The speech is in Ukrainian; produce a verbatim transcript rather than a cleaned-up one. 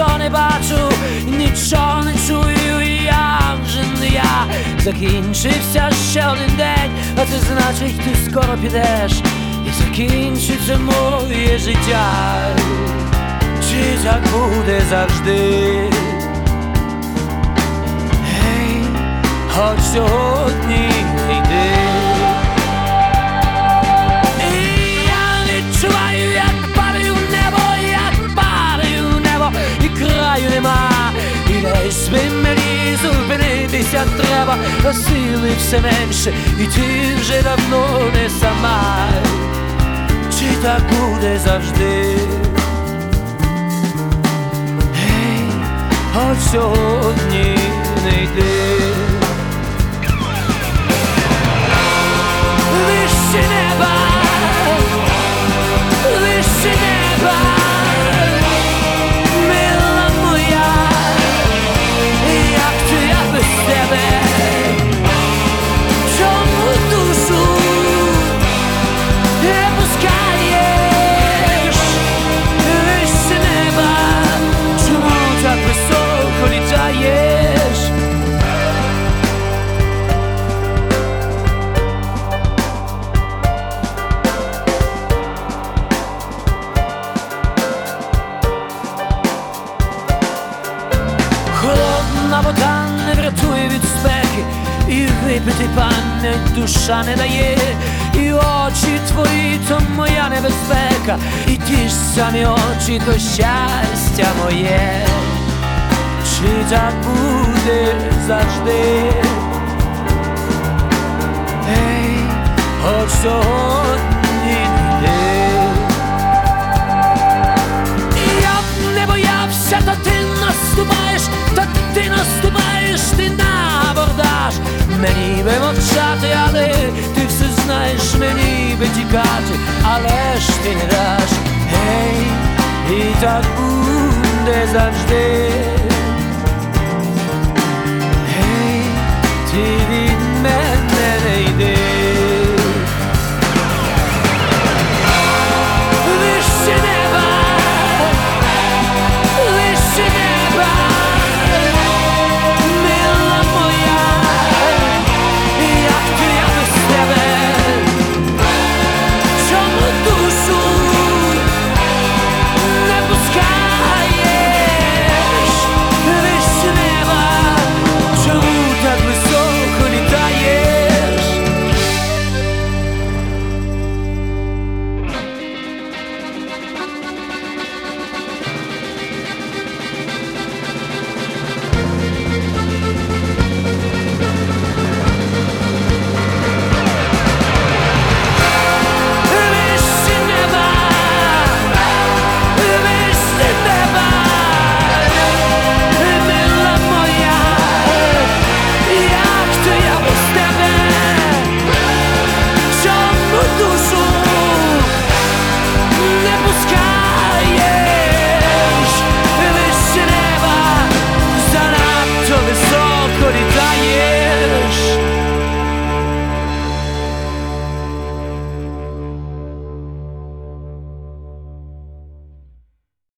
нічого не бачу, нічого не чую, я вже не я. Закінчився ще один день, а це значить, ти скоро підеш, і закінчиться моє життя. Чи так буде завжди? Гей, хоч сьогодні не йди. І я відчуваю, як падаю в небо, як падаю в небо, і краю нема. І десь би мені зупинитися треба, а сили все менше, і ти вже давно не сама. Чи так буде завжди? Гей, хоч сьогодні не йди. Вище неба, вище неба, мила моя, як ти, я без тебе, чому душу не пускаєш? Вище неба, чому так високо літаєш? Холодна вода не врятує від спеки, і випити пам'ять душа не дає. І очі твої — то моя небезпека, і ті ж самі очі — то щастя моє. Чи так буде завжди? Ей, хоч сьогодні не йди. Я б не боявся, та ти наступаєш, та ти наступаєш, ти на абордаж. Мені би мовчати, але ти все знаєш, мені би тікати, але ж ти не даш. Гей, і так буде завжди.